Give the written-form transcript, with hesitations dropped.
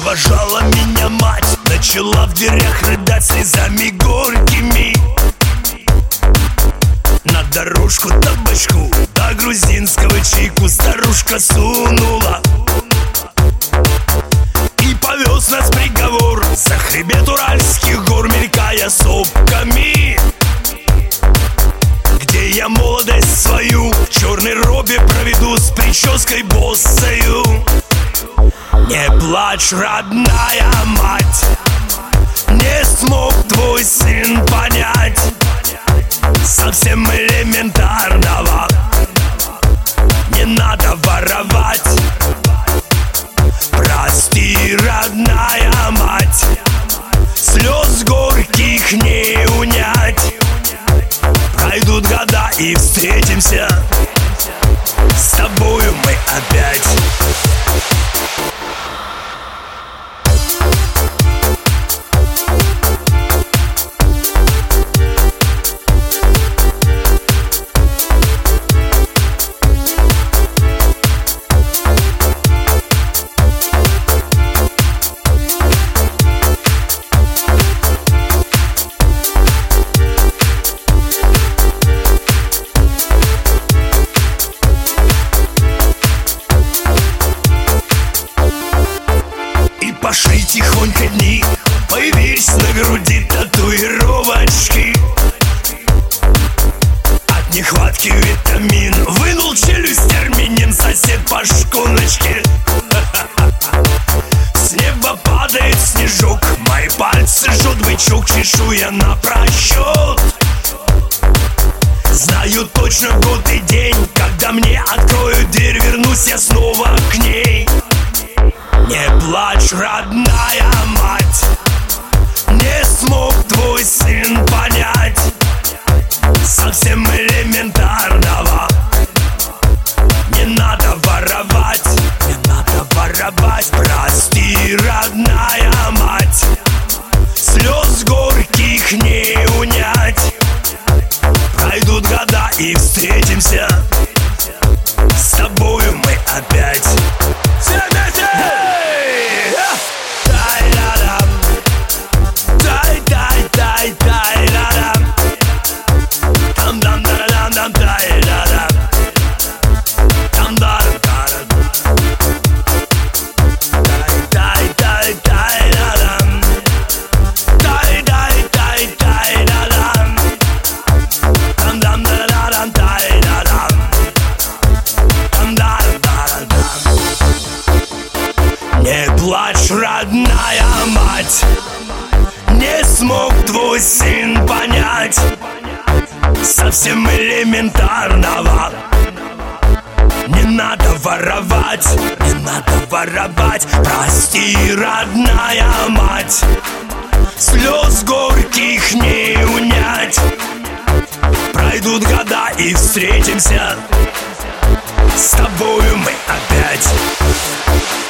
Провожала меня мать, начала в дверях рыдать слезами горькими. На дорожку табачку, до грузинского чайку старушка сунула. И повез нас приговор за хребет уральских гор, мелькая сопками. Где я молодость свою в черной робе проведу с прической боссою. Не плачь, родная мать, не смог твой сын понять совсем элементарного. Не надо воровать. Прости, родная мать, слез горьких не унять. Пройдут года и встретимся с тобою мы опять. Пошли тихонько дни, появились на груди татуировочки. От нехватки витамин вынул челюсть терминин сосед по шконочке. С неба падает снежок, мои пальцы жжет бычок, чешуя на просчет. Знаю точно год и день, когда мне откроют дверь, вернусь я снова к ней. Не плачь, родная мать, не смог твой сын понять совсем элементарного. Не надо воровать, не надо воровать. Прости, родная мать, слез горьких не унять. Пройдут года и встретимся с тобою мы опять. Все вместе! Не плачь, родная мать, не смог твой сын понять совсем элементарного. Не надо воровать, не надо воровать. Прости, родная мать, слез горьких не унять. Пройдут года и встретимся с тобою мы опять.